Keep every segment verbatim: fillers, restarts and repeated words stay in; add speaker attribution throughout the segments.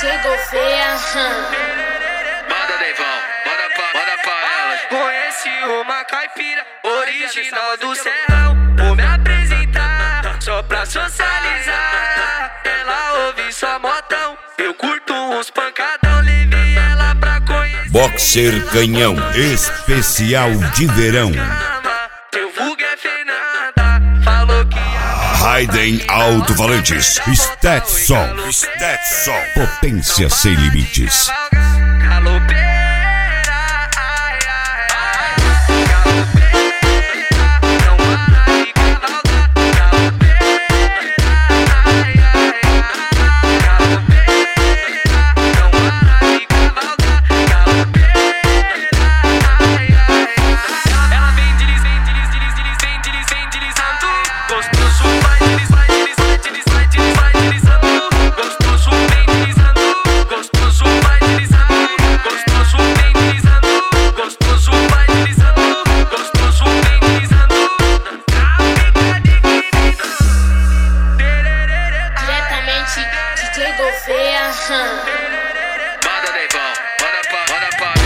Speaker 1: J Gouveia.
Speaker 2: Manda, Deivão, manda pra, manda pra elas.
Speaker 3: Conheci uma caipira original do Serrão. Vou me apresentar só pra socializar. Ela ouve só motão, eu curto uns pancadão. Levei ela pra conhecer.
Speaker 4: Boxer Canhão especial de verão.
Speaker 3: Seu vulgo é Fernanda, falou que
Speaker 4: Raiden Alto-Falantes, Stetson, Stetson, potência sem limites.
Speaker 1: D J Gouveia.
Speaker 2: Manda, Deivão, manda pra, manda pra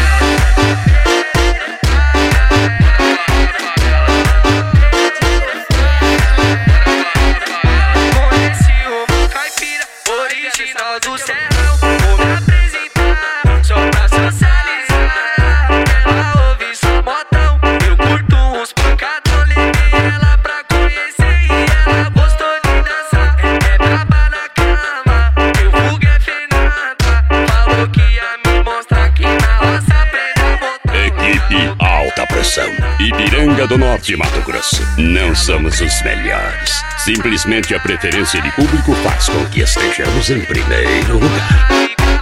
Speaker 2: elas.
Speaker 3: conheci uma caipira original do Serrão. Vou me apresentar só pra socializar. Ela ouve só motão, eu curto uns pancadão. Levei ela pra conhecer e ela gostou de dançar. É braba na cama, meu vulgo é Fernanda. Falou que ia me mostrar que na roça aprendeu a botar.
Speaker 5: Equipe Alta Pressão, Ipiranga do Norte, Mato Grosso. Não somos os melhores. Simplesmente a preferência de público faz com que estejamos em primeiro lugar.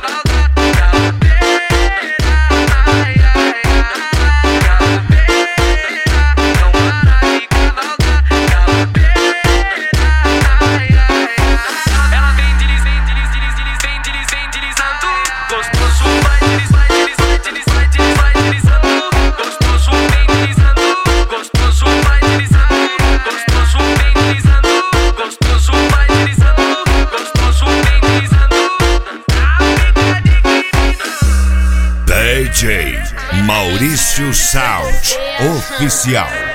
Speaker 3: Ela vem deslizando, vem deslizando, vem deslizando. Gostoso vai deslizando, vai deslizando, vai deslizando. Gostoso vem deslizando, gostoso vai deslizando. Gostoso vem deslizando, gostoso vai deslizando. Gostoso vem deslizando.
Speaker 4: D J Maurício Sound Oficial.